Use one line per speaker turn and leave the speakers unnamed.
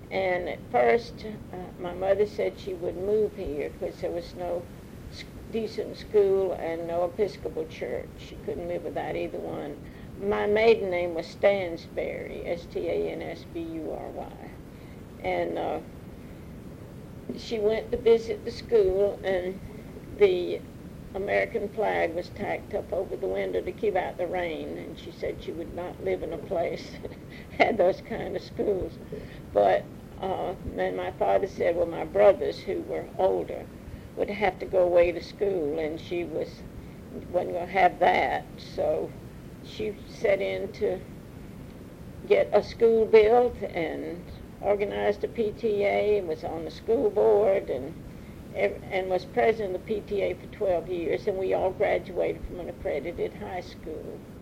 And at first, my mother said she would move here because there was no decent school and no Episcopal church. She couldn't live without either one. My maiden name was Stansbury, Stansbury. And she went to visit the school, and the American flag was tacked up over the window to keep out the rain, and she said she would not live in a place that had those kind of schools. But then my father said, well, my brothers, who were older, would have to go away to school, and she wasn't going to have that. So she set in to get a school built and organized a PTA and was on the school board and was president of the PTA for 12 years, and we all graduated from an accredited high school.